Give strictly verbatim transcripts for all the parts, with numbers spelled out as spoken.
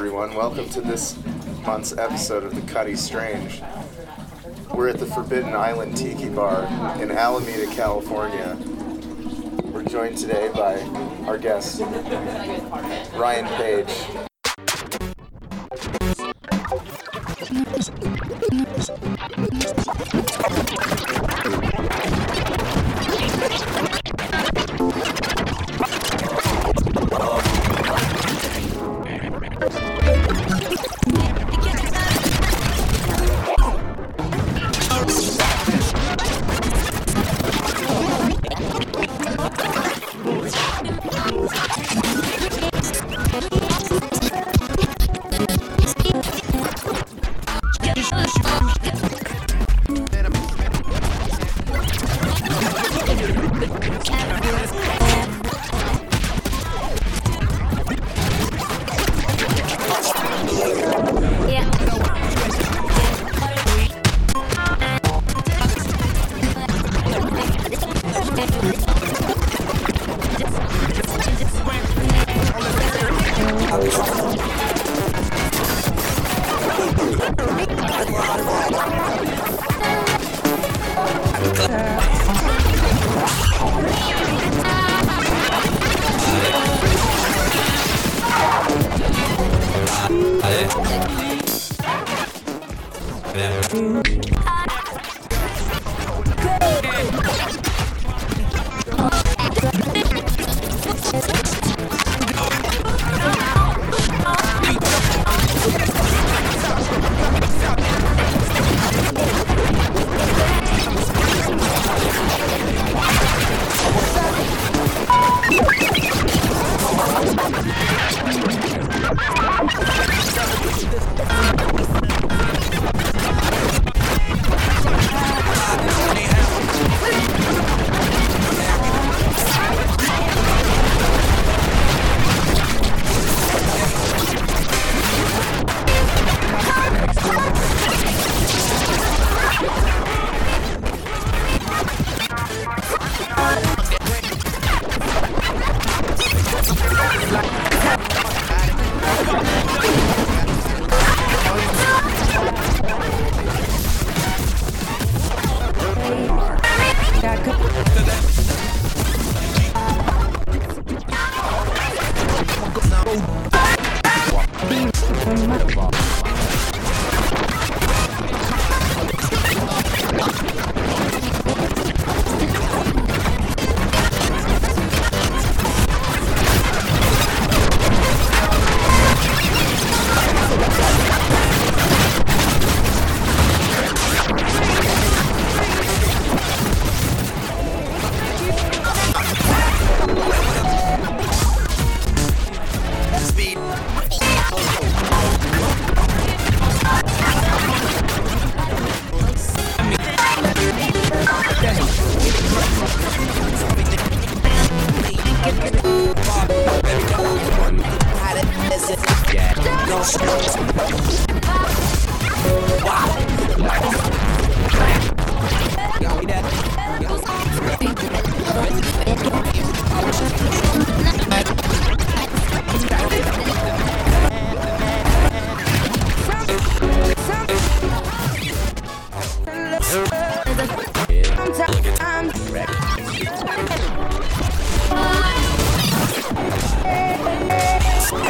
everyone. Welcome to this month's episode of the Cuddy Strange. We're at the Forbidden Island Tiki Bar in Alameda, California. We're joined today by our guest, Ryan Page.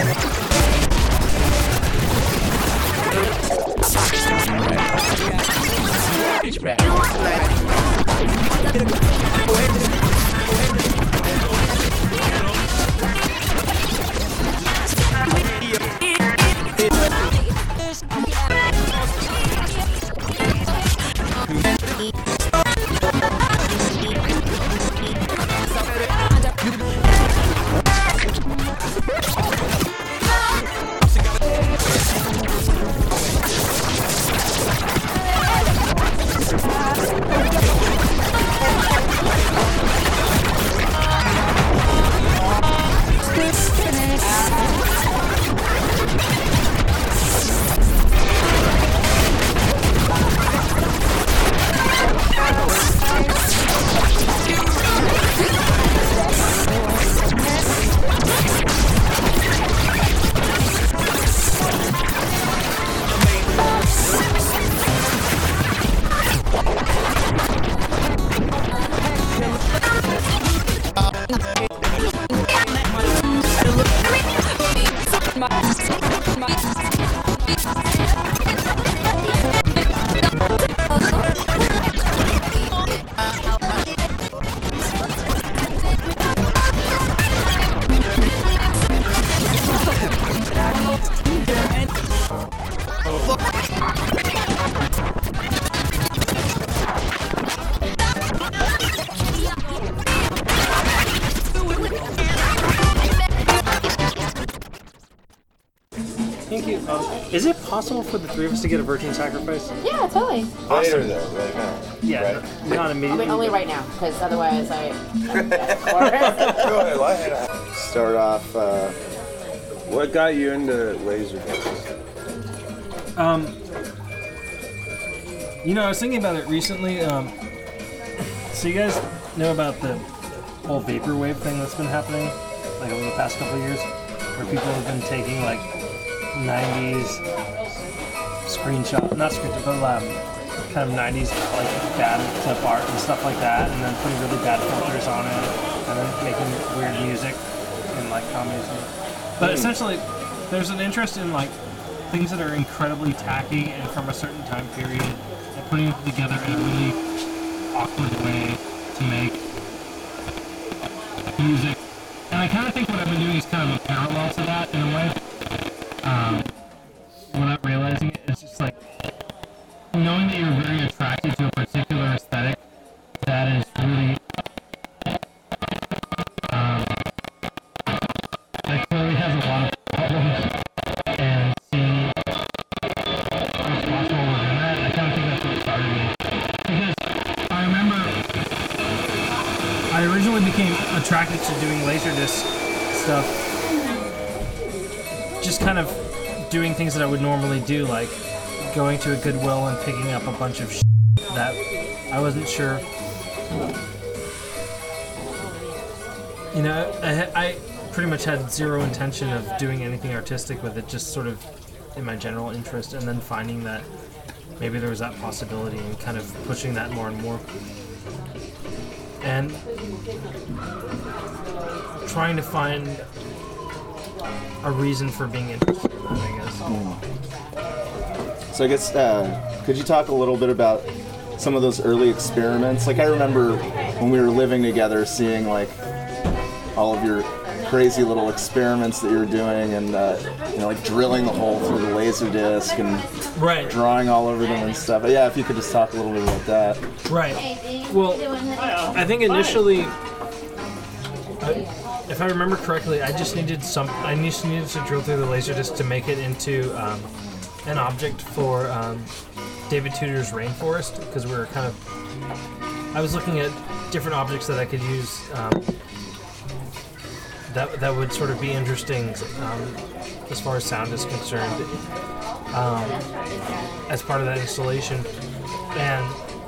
Yeah. Thank you. Um, is it possible for the three of us to get a virgin sacrifice? Yeah, totally. Later though, right now. Yeah, Right? not I immediately. mean, only right now, because otherwise I. Go ahead, light it up. Start off. Uh, What got you into laser discs? Um, you know, I was thinking about it recently. Um, so you guys know about the whole vaporwave thing that's been happening, like over the past couple of years, where people have been taking like nineties screenshot, not screenshot, but um, kind of nineties like bad clip art and stuff like that, and then putting really bad filters on it, and then making weird music and like comedies. And, but essentially, there's an interest in like things that are incredibly tacky and from a certain time period, and putting them together in a really awkward way to make music. And I kind of think what I've been doing is kind of a parallel to that in a way. Um, without realizing it, it's just like knowing that you're very attracted to a particular aesthetic that is really um, that clearly has a lot of problems, and seeing what's possible within that, I kind of think that's what started me. Because I remember I originally became attracted to doing Laserdisc stuff, just kind of doing things that I would normally do, like going to a Goodwill and picking up a bunch of shit that I wasn't sure. You know, I, I pretty much had zero intention of doing anything artistic with it, just sort of in my general interest, and then finding that maybe there was that possibility and kind of pushing that more and more. And trying to find a reason for being interested in that, I guess. Mm. So I guess, uh, could you talk a little bit about some of those early experiments? Like I remember when we were living together, seeing like all of your crazy little experiments that you were doing, and uh, you know, like drilling the hole through the laser disc and right. drawing all over them and stuff. But yeah, if you could just talk a little bit about that. Right. Well, I think initially, I, if I remember correctly, I just needed some. I just needed to drill through the laser disc to make it into um, an object for um, David Tudor's rainforest, because we were kind of. I was looking at different objects that I could use. Um, that that would sort of be interesting um, as far as sound is concerned, um, as part of that installation. And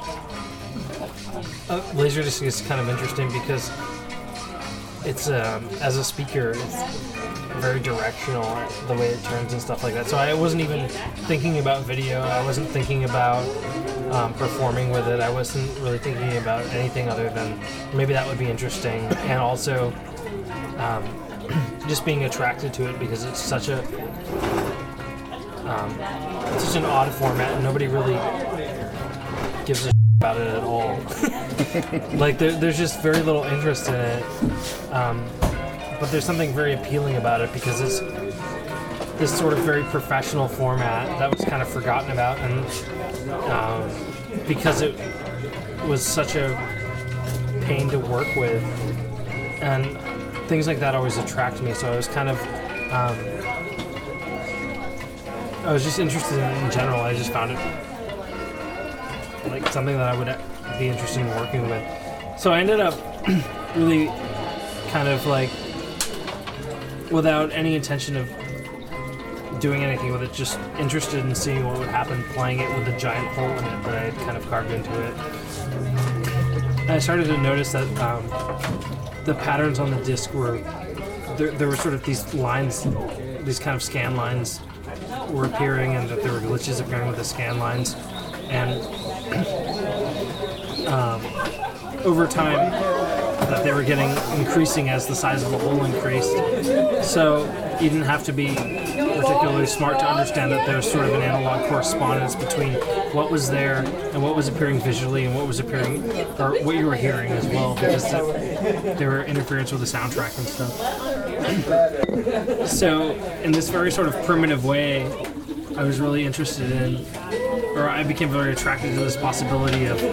uh, Laserdisc is kind of interesting because it's um, as a speaker, it's very directional the way it turns and stuff like that. So I wasn't even thinking about video. I wasn't thinking about um, performing with it. I wasn't really thinking about anything other than maybe that would be interesting, and also um, just being attracted to it because it's such a um, it's such an odd format, and nobody really gives a about it at all. Like there, there's just very little interest in it, um, but there's something very appealing about it because it's this sort of very professional format that was kind of forgotten about, and um, because it was such a pain to work with, and things like that always attract me. So I was kind of um, I was just interested in it in general. I just found it like something that I would be interested in working with. So I ended up really kind of like without any intention of doing anything with it, just interested in seeing what would happen playing it with a giant hole in it that I had kind of carved into it. And I started to notice that um, the patterns on the disc were, there, there were sort of these lines, these kind of scan lines were appearing, and that there were glitches appearing with the scan lines. And um, over time, that they were getting increasing as the size of the hole increased. So you didn't have to be particularly smart to understand that there was sort of an analog correspondence between what was there and what was appearing visually and what was appearing, or what you were hearing as well, because there were interference with the soundtrack and stuff. So in this very sort of primitive way, I was really interested in, or I became very attracted to this possibility of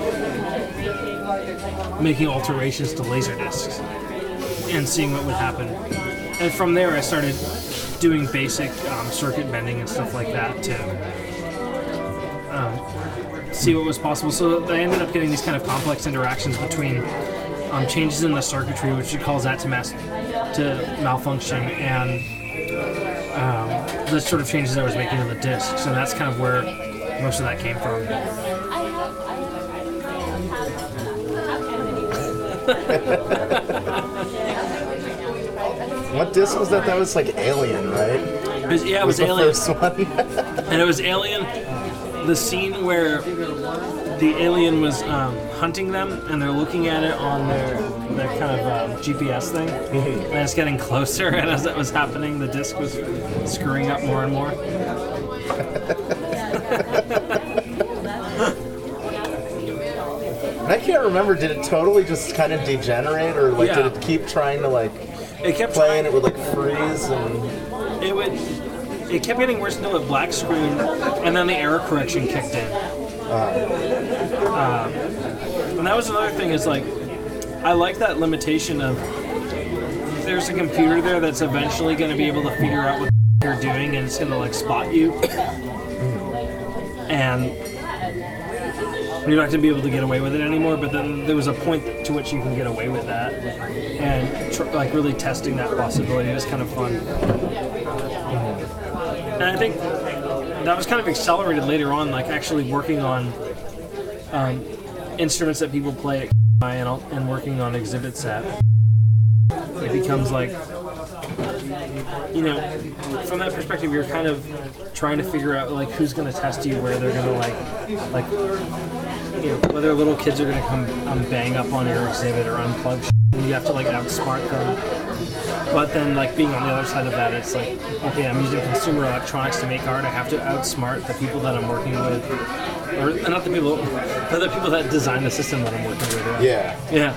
making alterations to Laserdiscs and seeing what would happen. And from there, I started doing basic um, circuit bending and stuff like that to um, see what was possible. So I ended up getting these kind of complex interactions between um, changes in the circuitry, which it calls that to, mass- to malfunction, and um, the sort of changes I was making on the discs. And that's kind of where most of that came from. What disc was that? That was like Alien, right? It was, yeah, it was, was the Alien. first one. And it was Alien, the scene where the alien was um, hunting them, and they're looking at it on their, their kind of um, G P S thing, and it's getting closer, and as that was happening, the disc was screwing up more and more. I can't remember, did it totally just kind of degenerate, or like Yeah. did it keep trying to like It kept play trying, and it would like freeze and... it would, it kept getting worse until it black screened, and then the error correction kicked in. Um, and that was another thing, is like, I like that limitation of, there's a computer there that's eventually going to be able to figure out what you're doing, and it's going to like spot you, and you're not going to be able to get away with it anymore. But then there was a point to which you can get away with that, and tr- like really testing that possibility was kind of fun. And I think that was kind of accelerated later on, like actually working on um, instruments that people play at and, and working on exhibits at. It becomes like, you know, from that perspective, you're kind of trying to figure out like who's going to test you, where they're going to like, like, you know, whether little kids are going to come um, bang up on your exhibit or unplug. And you have to like outsmart them. But then, like being on the other side of that, it's like, okay, I'm using consumer electronics to make art. I have to outsmart the people that I'm working with, or not the people, but the people that design the system that I'm working with. Yeah. Yeah.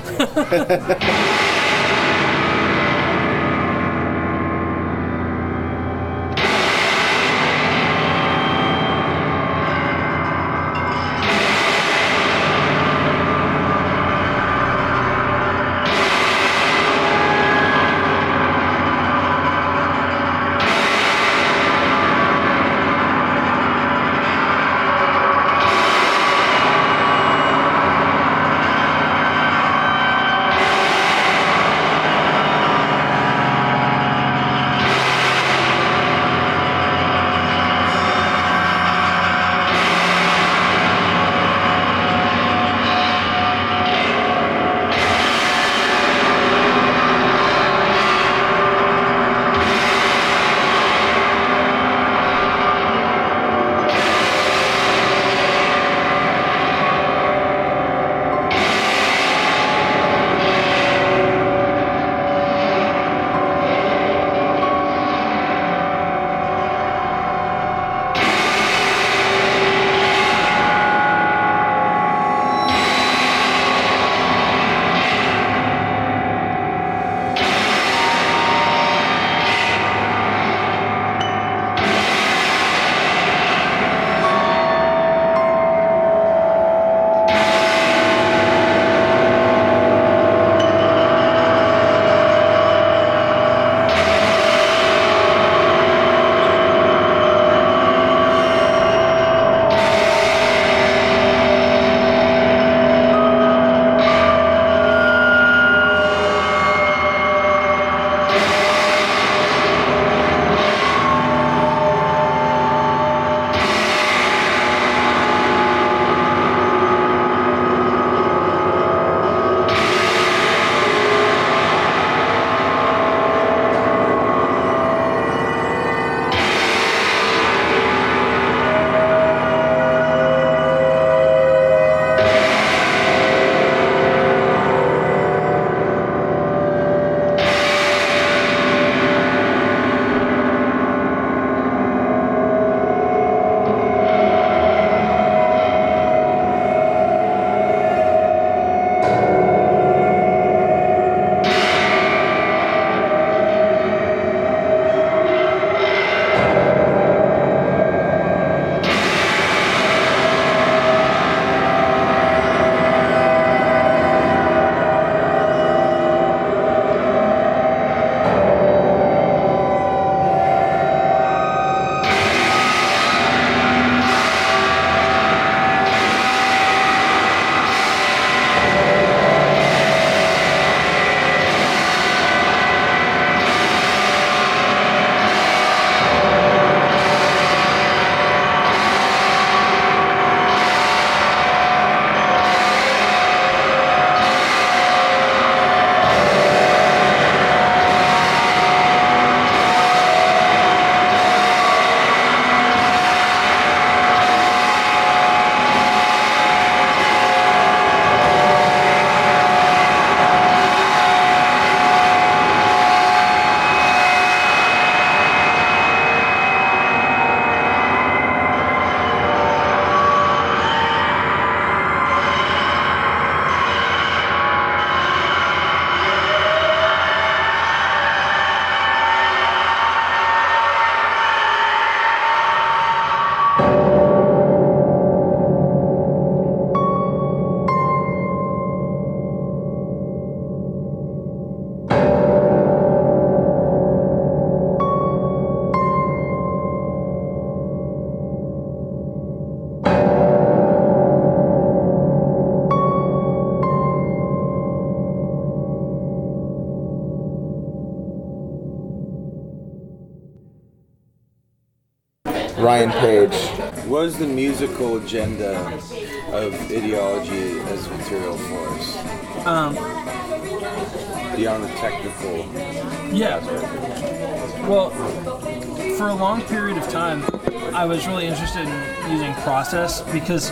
Ryan Page. What is the musical agenda of Ideology as material for us? Um, Beyond the technical yeah. aspect. Well, for a long period of time, I was really interested in using Process because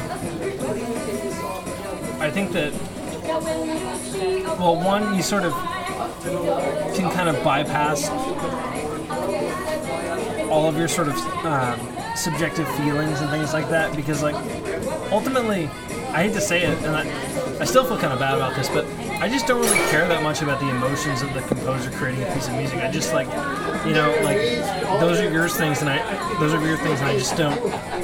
I think that, well, one, you sort of can kind of bypass all of your sort of um, subjective feelings and things like that because, like, ultimately, I hate to say it, and I, I still feel kind of bad about this, but I just don't really care that much about the emotions of the composer creating a piece of music. I just, like, you know, like, those are your things, and I, those are your things, and I just don't,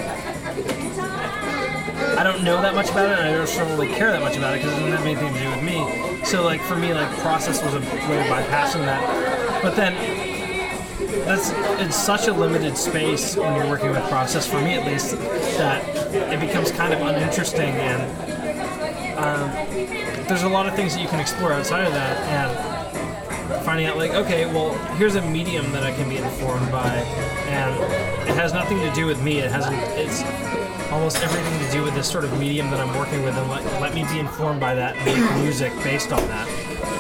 I don't know that much about it, and I just don't really care that much about it because it doesn't have anything to do with me. So, like, for me, like, Process was a way of bypassing that. But then, that's, it's such a limited space when you're working with Process, for me at least, that it becomes kind of uninteresting, and um, there's a lot of things that you can explore outside of that, and finding out, like, okay, well, here's a medium that I can be informed by, and it has nothing to do with me. It hasn't, it's almost everything to do with this sort of medium that I'm working with, and let, let me be informed by that and make music based on that.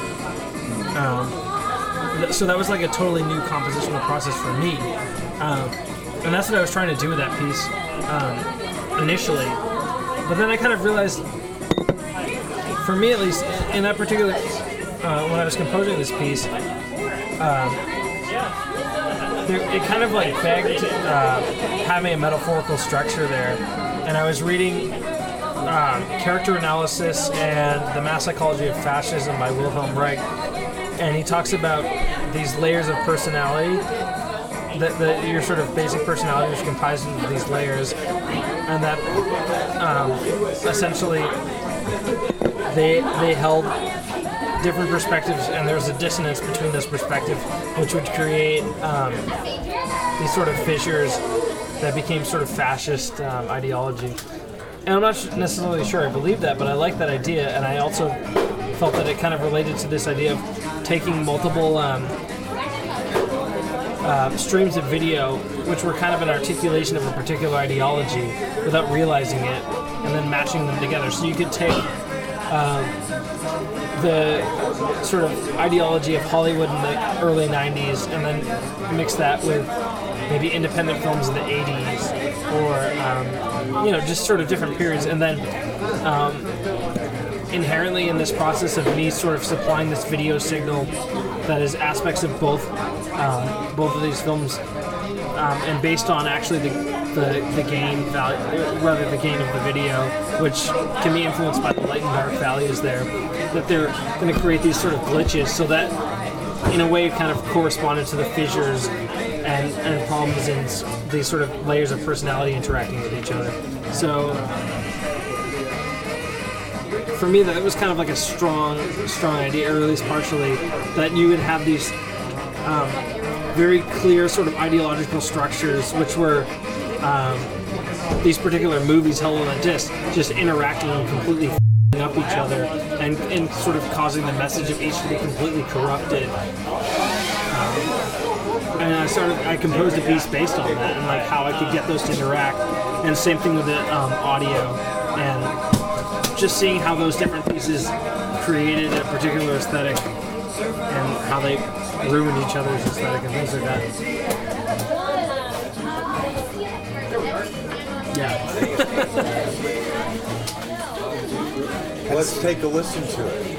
Um, th- so that was like a totally new compositional process for me. Um, and that's what I was trying to do with that piece um, initially. But then I kind of realized, for me at least, in that particular, uh, when I was composing this piece, um, there, it kind of like begged uh, having a metaphorical structure there. And I was reading um, Character Analysis and The Mass Psychology of Fascism by Wilhelm Reich, and he talks about these layers of personality, that, that your sort of basic personality is comprised of these layers, and that um, essentially they they held different perspectives, and there was a dissonance between those perspectives, which would create um, these sort of fissures that became sort of fascist um, ideology. And I'm not necessarily sure I believe that, but I like that idea, and I also felt that it kind of related to this idea of taking multiple um, uh, streams of video, which were kind of an articulation of a particular ideology, without realizing it, and then matching them together. So you could take um, the sort of ideology of Hollywood in the early nineties, and then mix that with maybe independent films in the eighties, or um, you know, just sort of different periods, and then um, inherently in this process of me sort of supplying this video signal that is aspects of both um, both of these films, um, and based on actually the, the the gain value, rather the gain of the video, which can be influenced by the light and dark values there, that they're going to create these sort of glitches, so that in a way kind of corresponded to the fissures and, and problems in these sort of layers of personality interacting with each other. So for me, that was kind of like a strong, strong idea, or at least partially, that you would have these um, very clear sort of ideological structures, which were um, these particular movies held on a disc, just interacting and completely f***ing up each other, and, and sort of causing the message of each to be completely corrupted. Um, and I started, I composed a piece based on that, and like how I could get those to interact. And same thing with the um, audio, and just seeing how those different pieces created a particular aesthetic, and how they ruined each other's aesthetic and things like that. Yeah. Let's take a listen to it.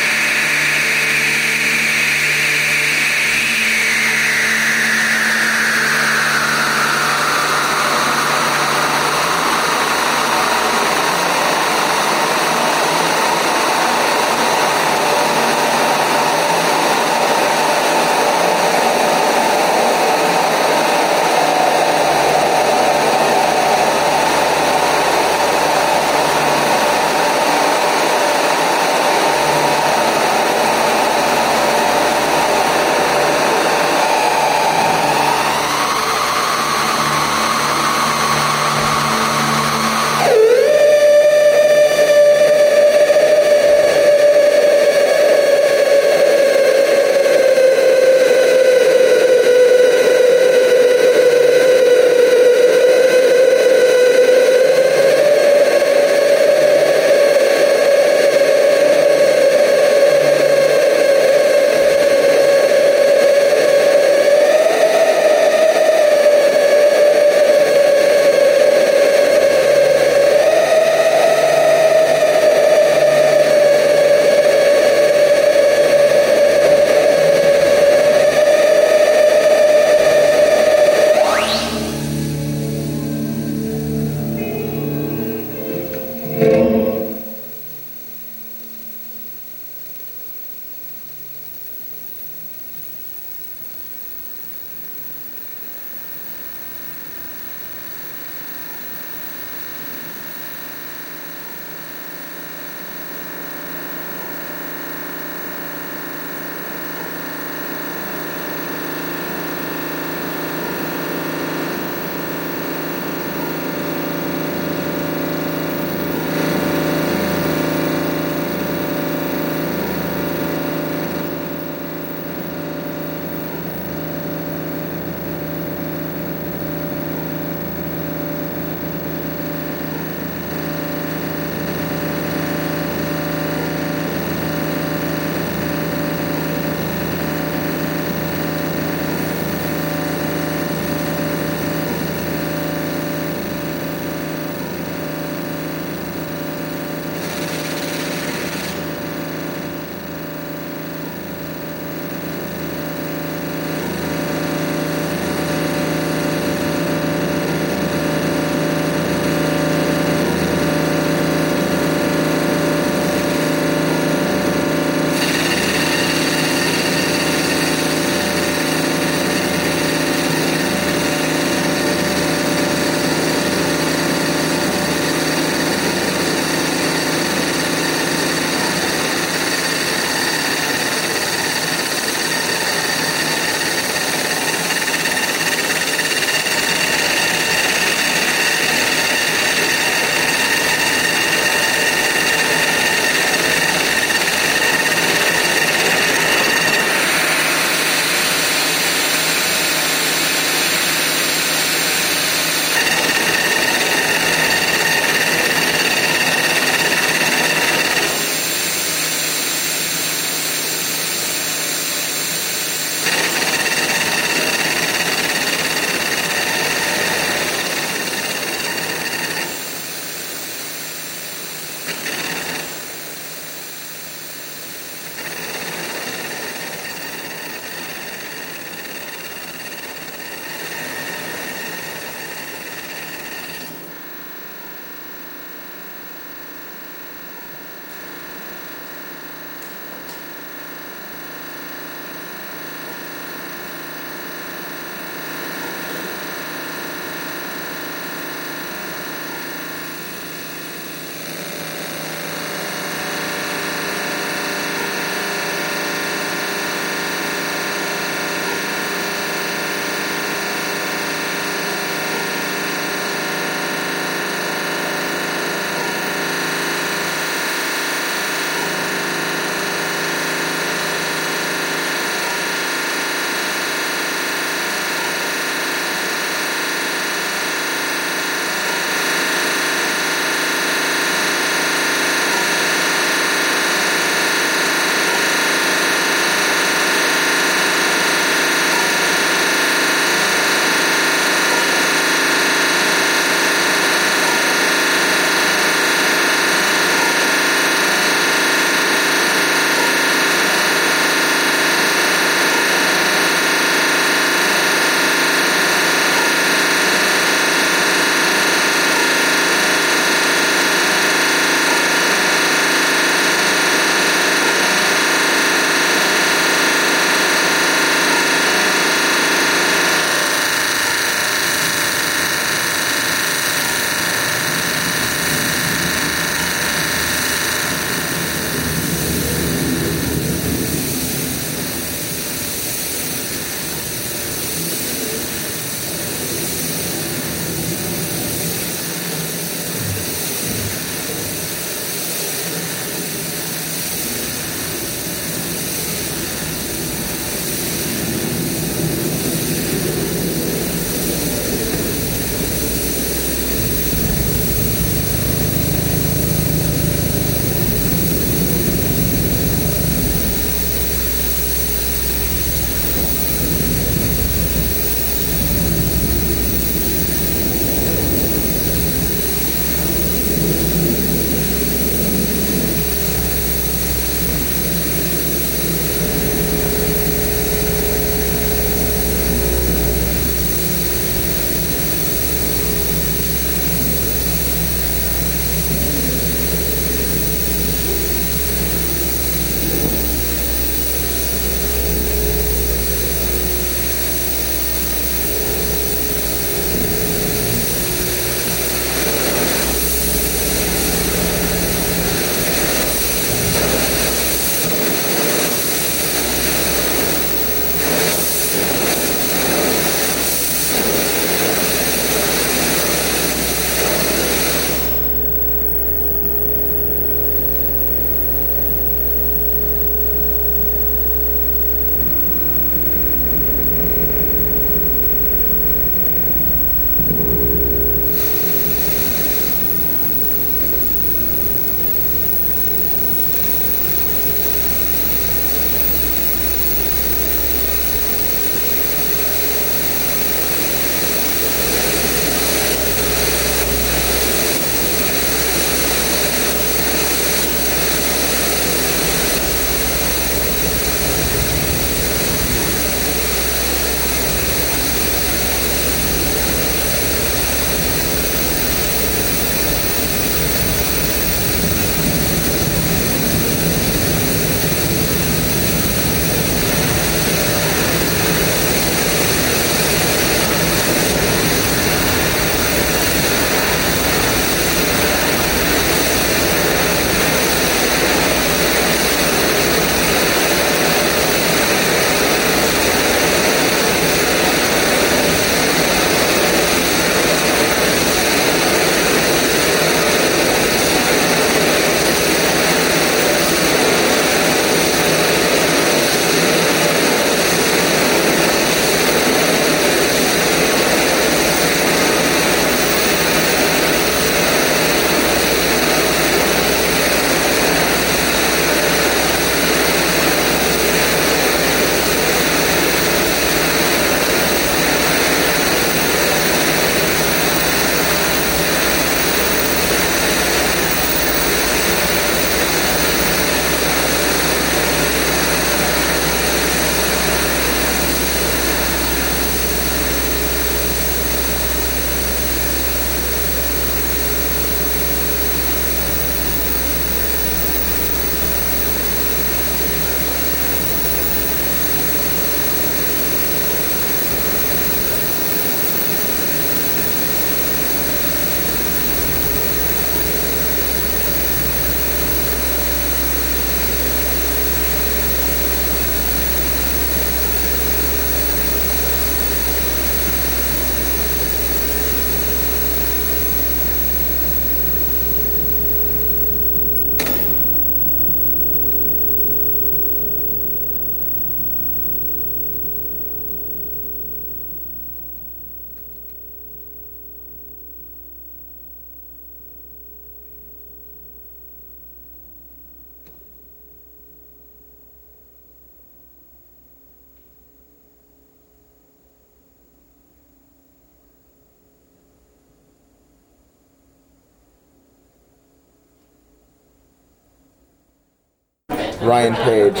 Ryan Page.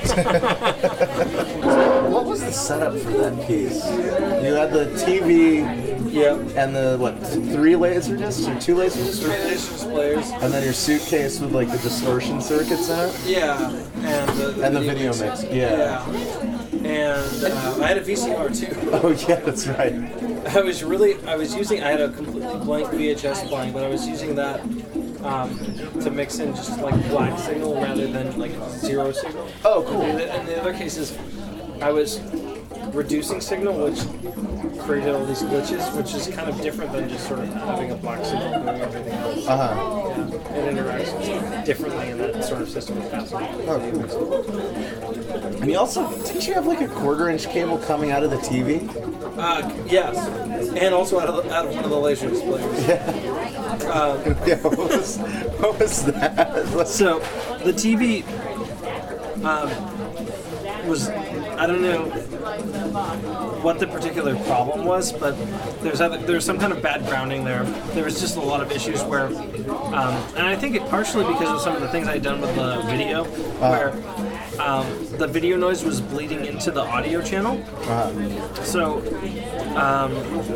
What was the setup for that piece? You had the T V Yep. and the, what, three laser discs or two laser discs? Transitions players. And then your suitcase with like the distortion circuits in it? Yeah. And the, the And the video mix. Yeah. And uh, I had a V C R too. Oh yeah, that's right. I was really, I was using, I had a completely blank V H S playing, but I was using that um, to mix in just like black signal rather than like zero signal. Oh, cool. And in the other cases, I was reducing signal, which created all these glitches, which is kind of different than just sort of having a black signal doing everything else. Uh-huh. Yeah. It interacts differently in that sort of system of passing. Oh, cool. And you also, didn't you have like a quarter inch cable coming out of the T V? Uh, yes, and also out of, the, out of one of the laser displays. Yeah. Um, Yeah, what was, what was that? So, the T V um, was, I don't know what the particular problem was, but there's other, there's some kind of bad grounding there. There was just a lot of issues where, um, and I think it partially because of some of the things I'd done with the video, where um, the video noise was bleeding into the audio channel. Uh-huh. So, um,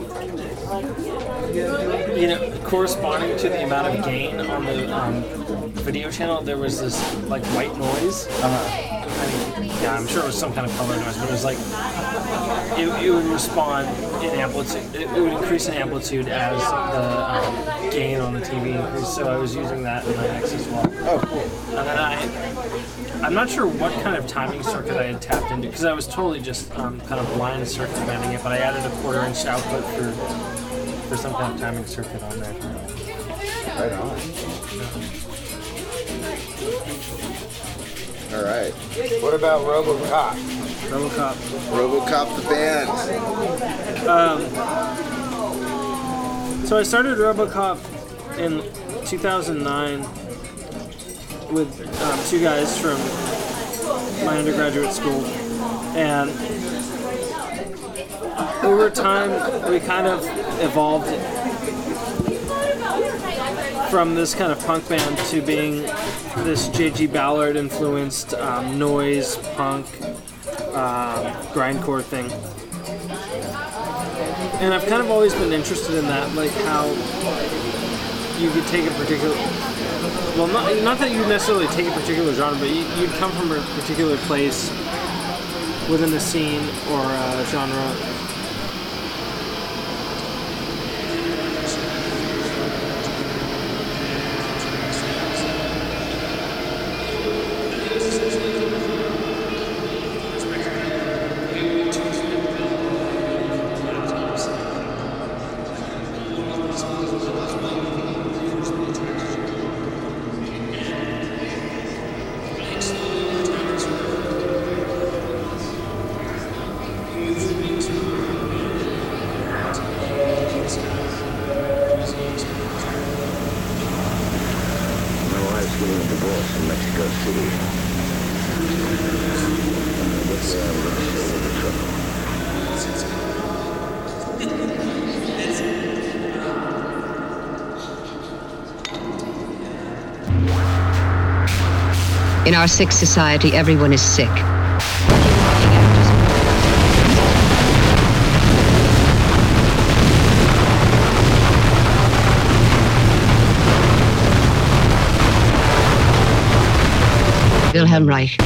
you know, corresponding to the amount of gain on the um, video channel, there was this like white noise. Uh-huh. I mean, yeah, I'm sure it was some kind of color noise, but it was like it, it would respond in amplitude. It, it would increase in amplitude as the um, gain on the T V increased. So I was using that in my X as well. Oh, cool. And then I, I'm not sure what kind of timing circuit I had tapped into because I was totally just um, kind of blind circumventing it, but I added a quarter inch output for for some kind of timing circuit on there. Right on. All right. What about RoboCop? RoboCop. RoboCop the band. So I started RoboCop in two thousand nine with um, two guys from my undergraduate school, and over time we kind of evolved from this kind of punk band to being this J G Ballard influenced um, noise punk uh, grindcore thing. And I've kind of always been interested in that, like how you could take a particular, well, not, not that you necessarily take a particular genre, but you, you'd come from a particular place within a scene or a genre. In our sick society, everyone is sick. Wilhelm Reich.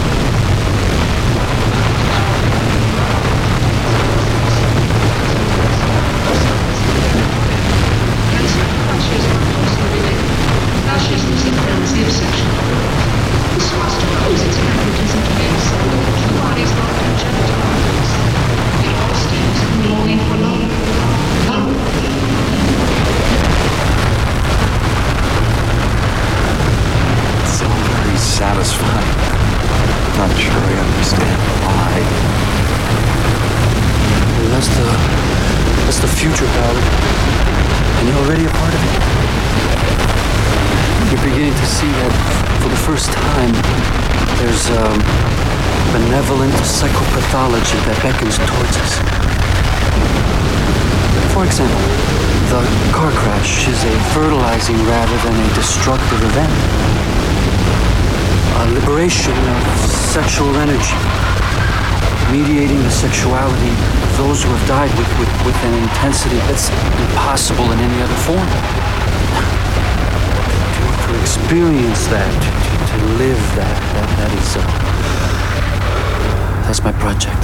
Psychopathology that beckons towards us. For example, the car crash is a fertilizing rather than a destructive event. a liberation of sexual energy, mediating the sexuality of those who have died with, with, with an intensity that's impossible in any other form. To, to experience that, to, to live that, that, that is, uh, that's my project.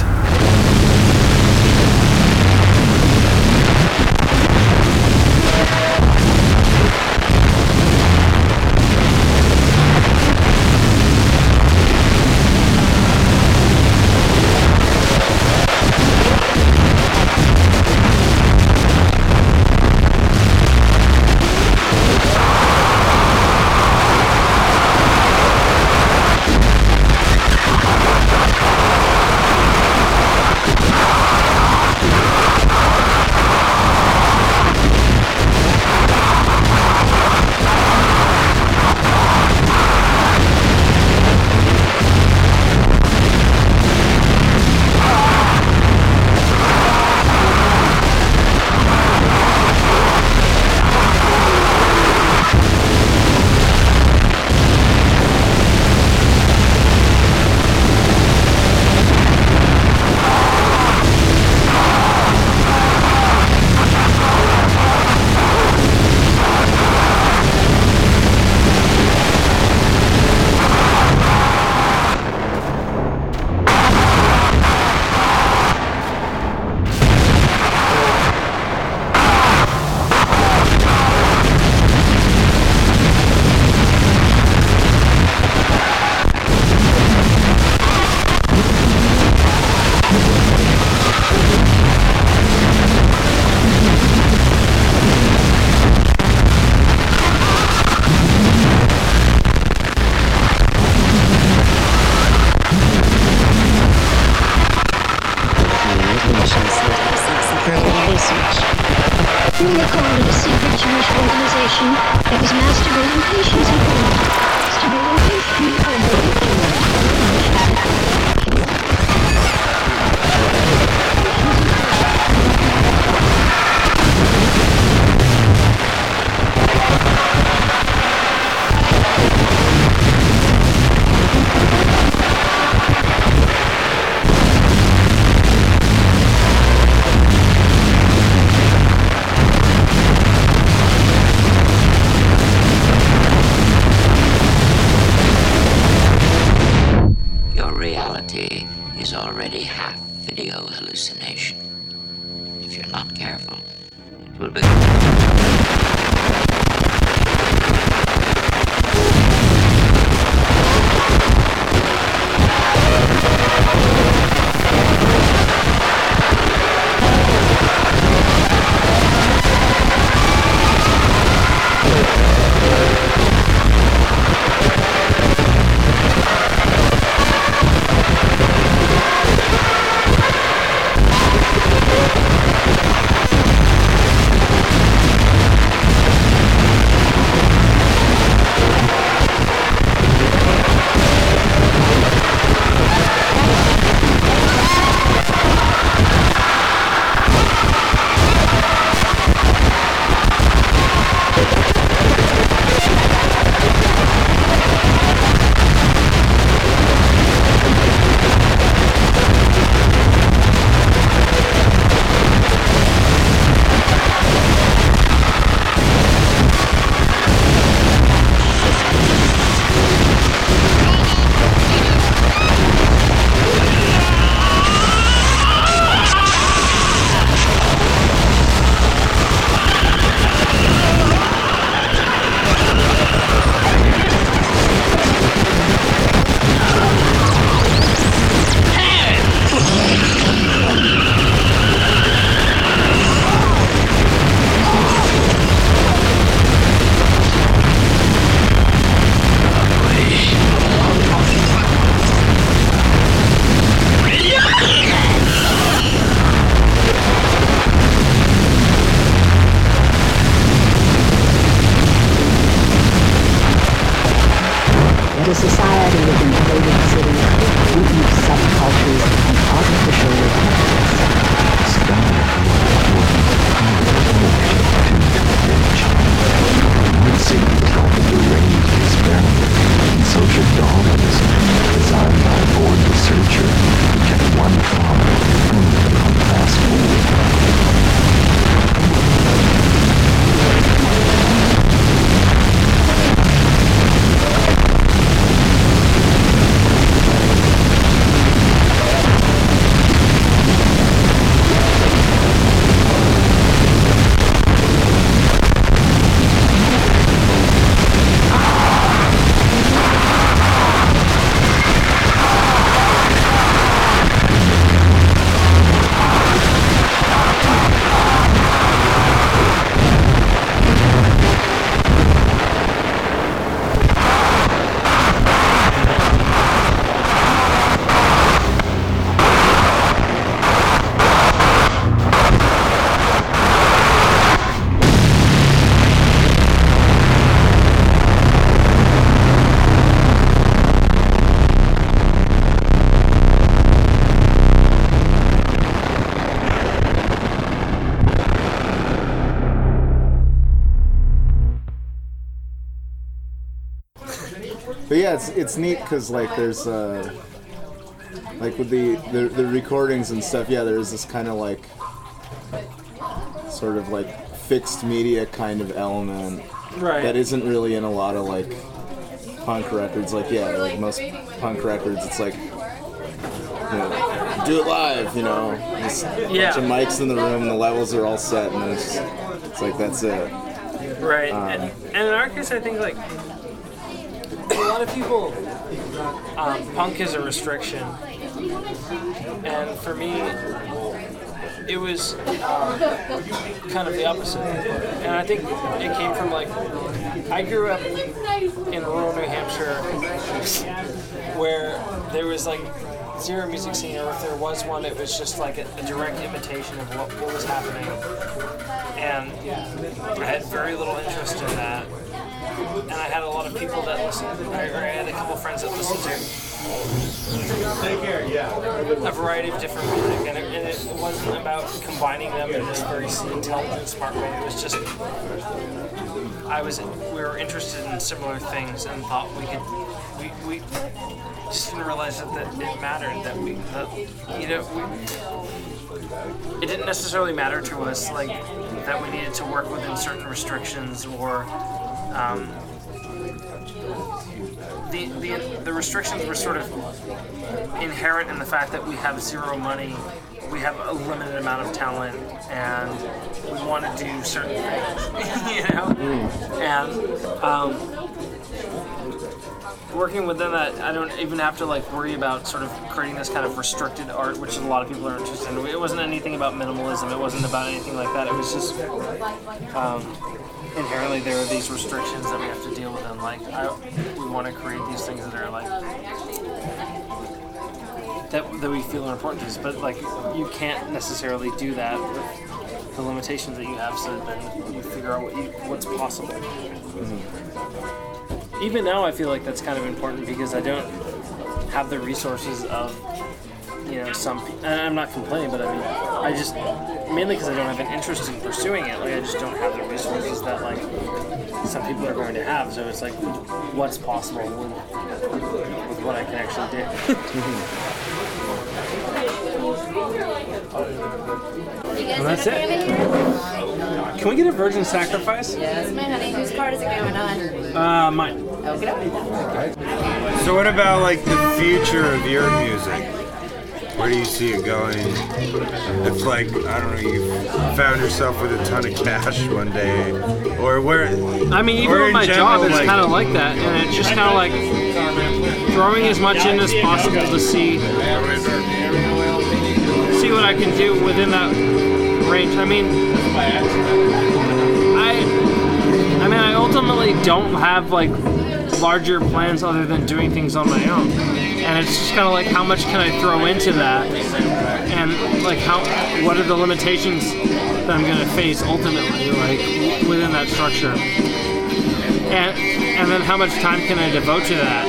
Social dominance but yeah, it's it's neat because like there's uh, like with the, the the recordings and stuff. Yeah, there's this kind of like sort of like fixed media kind of element Right. that isn't really in a lot of like punk records. Like yeah, like most punk records, it's like you know, do it live. You know, just a Yeah. bunch of mics in the room, the levels are all set, and it's just, it's like that's it. Right. Um, and, and in our case, I think like a lot of people, um, punk is a restriction, and for me, it was um, kind of the opposite. And I think it came from like I grew up in rural New Hampshire, where there was like zero music scene, or if there was one, it was just like a, a direct imitation of what, what was happening. And I had very little interest in that. And I had a lot of people that listened, or I had a couple friends that listened to a variety of different music, and it, and it wasn't about combining them in this very intelligent, smart way. It was just, I was, we were interested in similar things and thought we could, we, we just didn't realize that, that it mattered, that we, that, you know, we, it didn't necessarily matter to us, like, that we needed to work within certain restrictions or, um, the, the the restrictions were sort of inherent in the fact that we have zero money, we have a limited amount of talent, and we want to do certain things, you know? Mm. And um, working within that, I don't even have to like worry about sort of creating this kind of restricted art, which a lot of people are interested in. It wasn't anything about minimalism. It wasn't about anything like that. It was just um, inherently there are these restrictions that we have to deal with, and like I, we want to create these things that are like that that we feel are important to us. But like you can't necessarily do that with the limitations that you have. So then you figure out what you what's possible. Mm-hmm. Even now, I feel like that's kind of important because I don't have the resources of, you know, some. And I'm not complaining, but I mean, I just mainly because I don't have an interest in pursuing it. Like, I just don't have the resources that like some people are going to have. So it's like, what's possible with, with what I can actually do. Well, that's it. Can we get a virgin sacrifice? Yes, my honey. Whose card is it going on? Uh, mine. Okay. So what about like the future of your music? Where do you see it going? If like, I don't know, you found yourself with a ton of cash one day, or where? I mean, even with my job, it's kind of like that, and it's just kind of like throwing as much in as possible to see see what I can do within that range. I mean, I, I mean, I ultimately don't have like larger plans other than doing things on my own, and it's just kind of like how much can I throw into that, and like how, what are the limitations that I'm going to face ultimately, like within that structure, and and then how much time can I devote to that?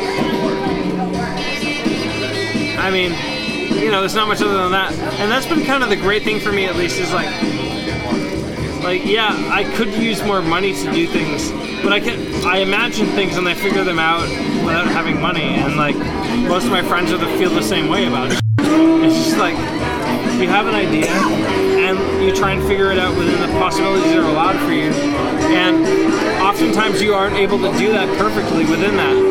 I mean, you know, there's not much other than that, and that's been kind of the great thing for me, at least, is like, like yeah, I could use more money to do things, but I can, I imagine things and I figure them out without having money, and like most of my friends are the, feel the same way about it. It's just like you have an idea and you try and figure it out within the possibilities that are allowed for you, and oftentimes you aren't able to do that perfectly within that.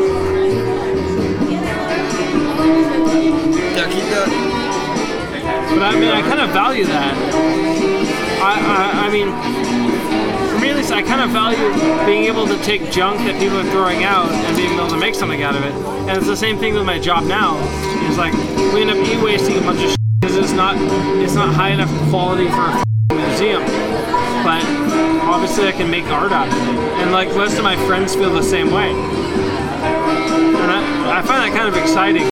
Yeah, keep that. But I mean, I kind of value that. I, I, I mean, for me at least, I kind of value being able to take junk that people are throwing out and being able to make something out of it. And it's the same thing with my job now. It's like we end up e-wasting a bunch of shit because it's not, it's not high enough quality for a museum. But obviously, I can make art out of it, and like most of my friends feel the same way. And I, I find that kind of exciting.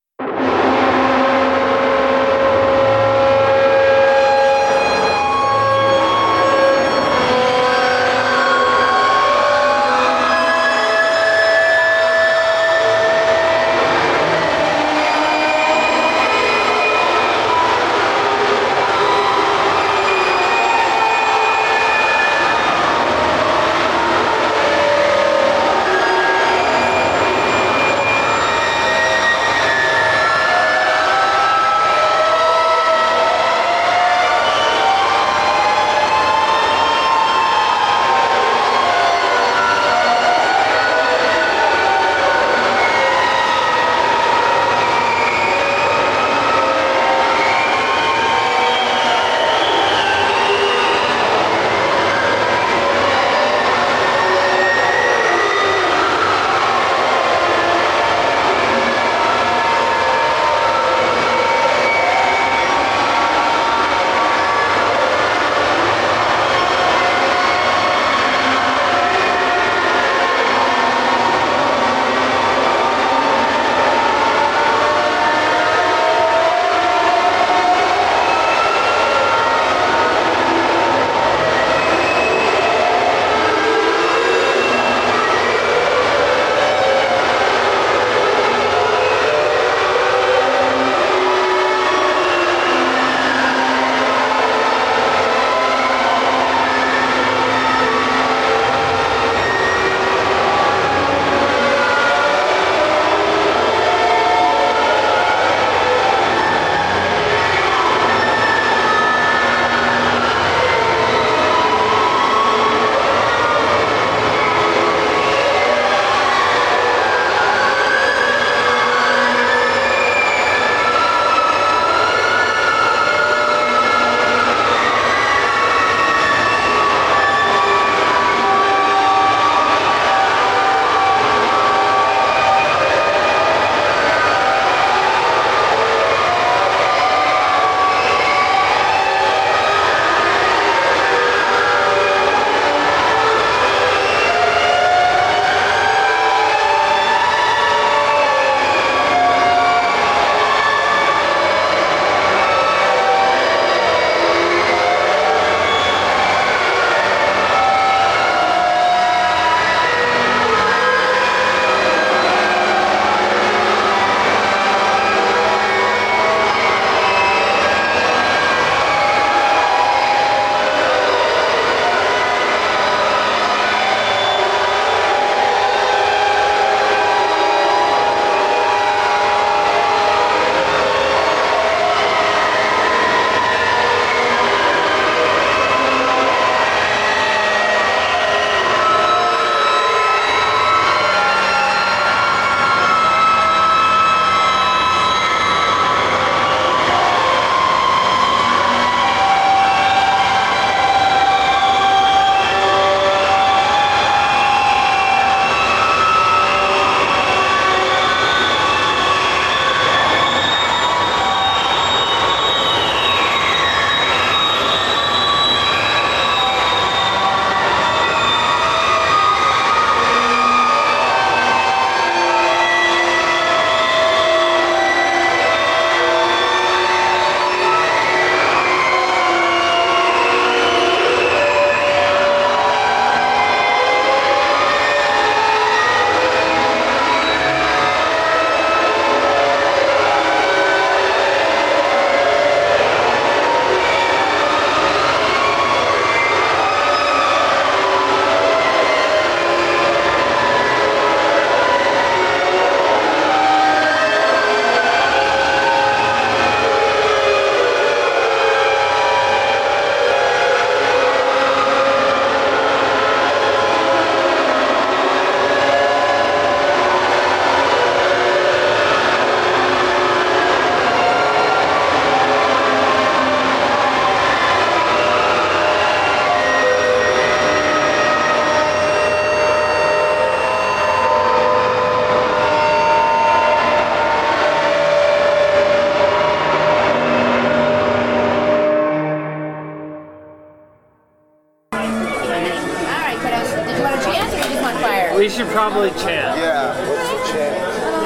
We should probably chant. Yeah. What's the chant?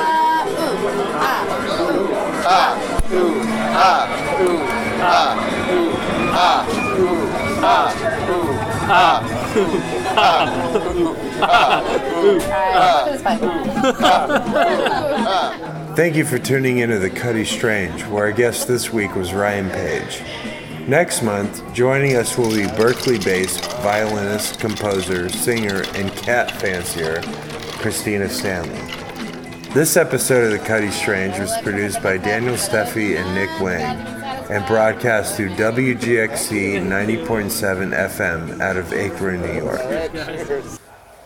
Ah, ooh, ah, ooh, ah, ooh, ah, ooh, ah, ooh, ah, ooh, ah, ooh, ah. Thank you for tuning into the Cuddy Strange, where our guest this week was Ryan Page. Next month, joining us will be Berkeley-based violinist, composer, singer, and cat fancier, Christina Stanley. This episode of the Cuddy Strange was produced by Daniel Steffi and Nick Wang, and broadcast through W G X C ninety point seven F M out of Akron, New York.